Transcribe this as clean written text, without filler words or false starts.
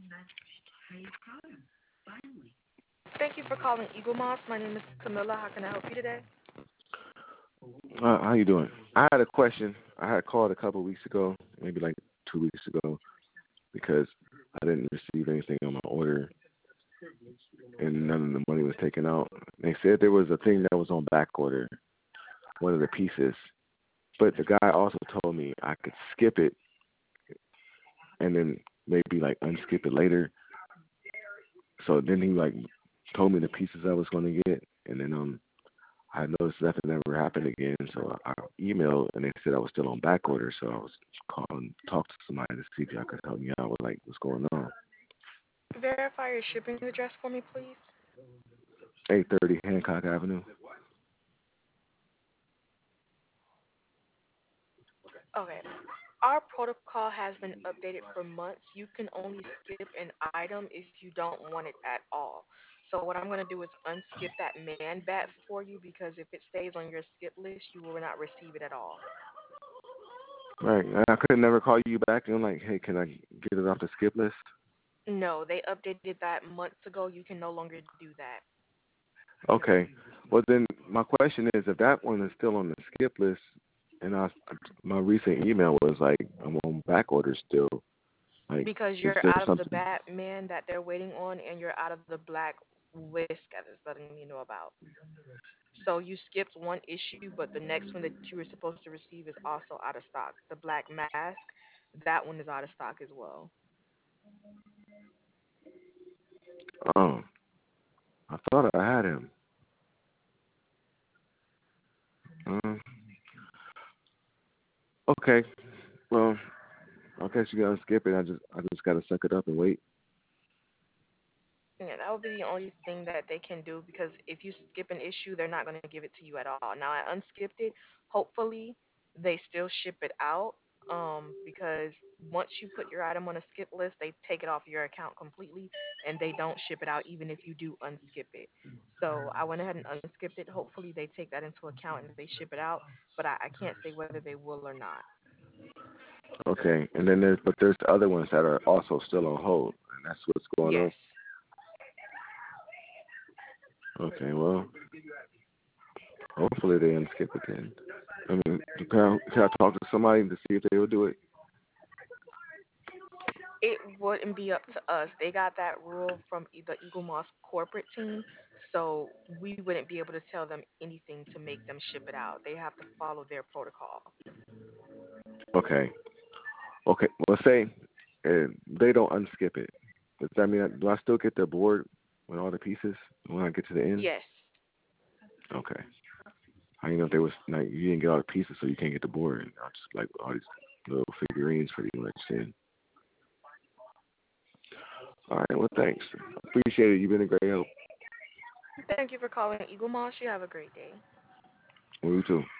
Thank you for calling Eagle Moss. My name is Camilla. How can I help you today? How you doing? I had a question. I had called a couple of weeks ago, maybe like 2 weeks ago, because I didn't receive anything on my order, and none of the money was taken out. They said there was a thing that was on back order, one of the pieces, but the guy also told me I could skip it and then maybe like unskip it later. So then he like told me the pieces I was going to get, and then I noticed nothing ever happened again. So I emailed and they said I was still on back order. So I was calling, talk to somebody to see if y'all could help me out with like what's going on. Verify your shipping address for me, please. 830 Hancock Avenue. Okay. Our protocol has been updated for months. You can only skip an item if you don't want it at all. So what I'm going to do is unskip that man bat for you because if it stays on your skip list, you will not receive it at all. Right. And I could never call you back and I'm like, hey, can I get it off the skip list? No, they updated that months ago. You can no longer do that. Okay. Well, then my question is, if that one is still on the skip list, and my recent email was like, I'm on back order still. Like, Because is you're there out of the something? Batman that they're waiting on, and you're out of the black whisk that is letting you know about. So you skipped one issue, but the next one that you were supposed to receive is also out of stock. The black mask, that one is out of stock as well. Oh, I thought I had him. Um, okay. Well, I guess you gotta skip it. I just gotta suck it up and wait. Yeah, that would be the only thing that they can do because if you skip an issue, they're not going to give it to you at all. Now I unskipped it. Hopefully, they still ship it out. Because once you put your item on a skip list, they take it off your account completely, and they don't ship it out even if you do unskip it. So I went ahead and unskipped it. Hopefully, they take that into account and they ship it out. But I can't say whether they will or not. Okay. And then there's the other ones that are also still on hold, and that's what's going Yes. on. Okay. Well, hopefully they unskip it then. I mean, can I talk to somebody to see if they will do it? It wouldn't be up to us. They got that rule from the Eagle Moss corporate team, so we wouldn't be able to tell them anything to make them ship it out. They have to follow their protocol. Okay. Okay. Well, say they don't unskip it. Does that mean do I still get the board with all the pieces when I get to the end? Yes. Okay. How you know if they was like you didn't get all the pieces, so you can't get the board? I just like all these little figurines pretty much. Then. All right. Well, thanks. Appreciate it. You've been a great help. Thank you for calling Eagle Moss. You have a great day. Well, you too.